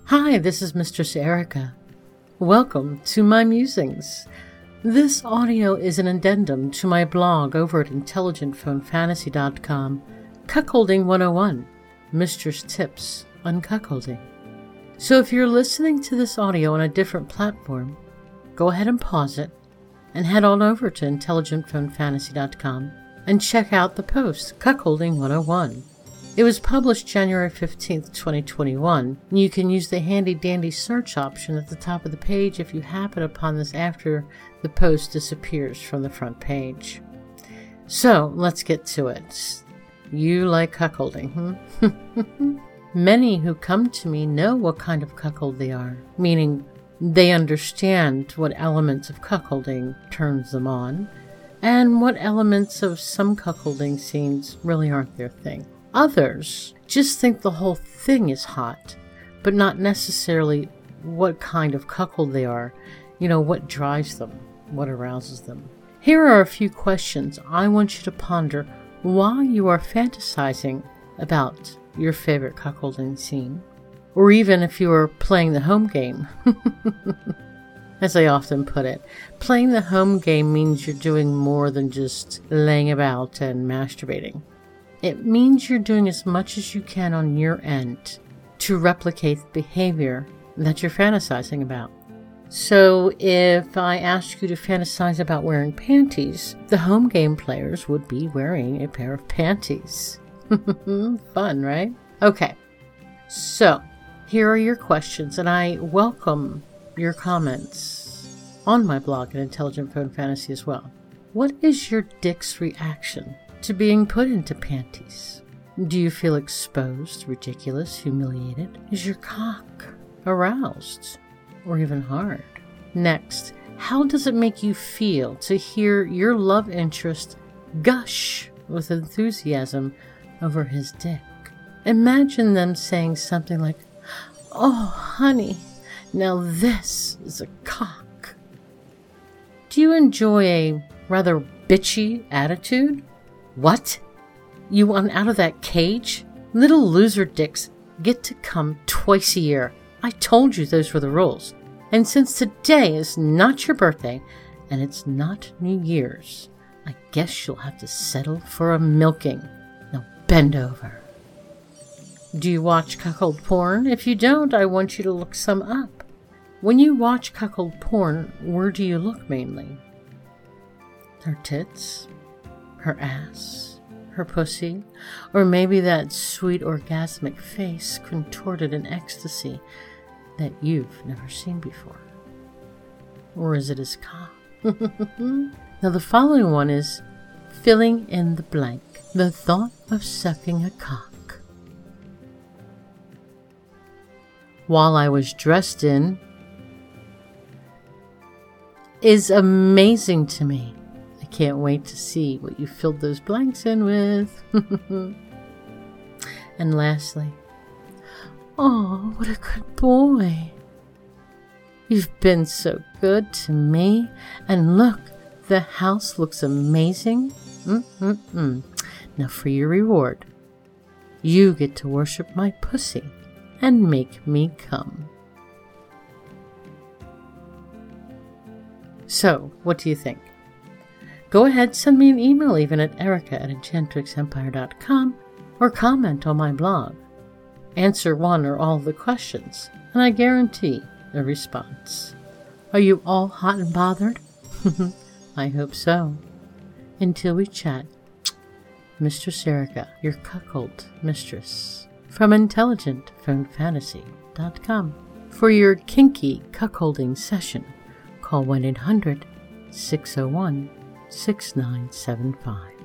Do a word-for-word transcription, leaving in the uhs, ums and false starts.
Hi, this is Mistress Erica. Welcome to my musings. This audio is an addendum to my blog over at intelligent phone fantasy dot com, Cuckolding one oh one, Mistress Tips on Cuckolding. So if you're listening to this audio on a different platform, go ahead and pause it and head on over to intelligent phone fantasy dot com and check out the post, Cuckolding one oh one. It was published January fifteenth, twenty twenty-one, and you can use the handy-dandy search option at the top of the page if you happen upon this after the post disappears from the front page. So, let's get to it. You like cuckolding, hmm? Many who come to me know what kind of cuckold they are, meaning they understand what elements of cuckolding turns them on, and what elements of some cuckolding scenes really aren't their thing. Others just think the whole thing is hot, but not necessarily what kind of cuckold they are, you know, what drives them, what arouses them. Here are a few questions I want you to ponder while you are fantasizing about your favorite cuckolding scene, or even if you are playing the home game. As I often put it, playing the home game means you're doing more than just laying about and masturbating. It means you're doing as much as you can on your end to replicate the behavior that you're fantasizing about. So if I asked you to fantasize about wearing panties, the home game players would be wearing a pair of panties. Fun, right? Okay, so here are your questions, and I welcome your comments on my blog at Intelligent Phone Fantasy as well. What is your dick's reaction to being put into panties? Do you feel exposed, ridiculous, humiliated? Is your cock aroused, or even hard? Next, how does it make you feel to hear your love interest gush with enthusiasm over his dick? Imagine them saying something like, "Oh, honey, now this is a cock." Do you enjoy a rather bitchy attitude? What? You want out of that cage? Little loser dicks get to come twice a year. I told you those were the rules. And since today is not your birthday, and it's not New Year's, I guess you'll have to settle for a milking. Now bend over. Do you watch cuckold porn? If you don't, I want you to look some up. When you watch cuckold porn, where do you look mainly? Her tits? Her ass, her pussy, or maybe that sweet orgasmic face contorted in ecstasy that you've never seen before. Or is it his cock? Now the following one is filling in the blank. The thought of sucking a cock. While I was dressed in is amazing to me. Can't wait to see what you filled those blanks in with. And lastly, oh, what a good boy. You've been so good to me. And look, the house looks amazing. Mm-mm-mm. Now for your reward, you get to worship my pussy and make me come. So, what do you think? Go ahead, send me an email even at erica at enchantrix empire dot com or comment on my blog. Answer one or all of the questions, and I guarantee a response. Are you all hot and bothered? I hope so. Until we chat, Mistress Erica, your cuckold mistress, from intelligent phone fantasy dot com. For your kinky cuckolding session, call one eight hundred, six oh one, six nine seven five.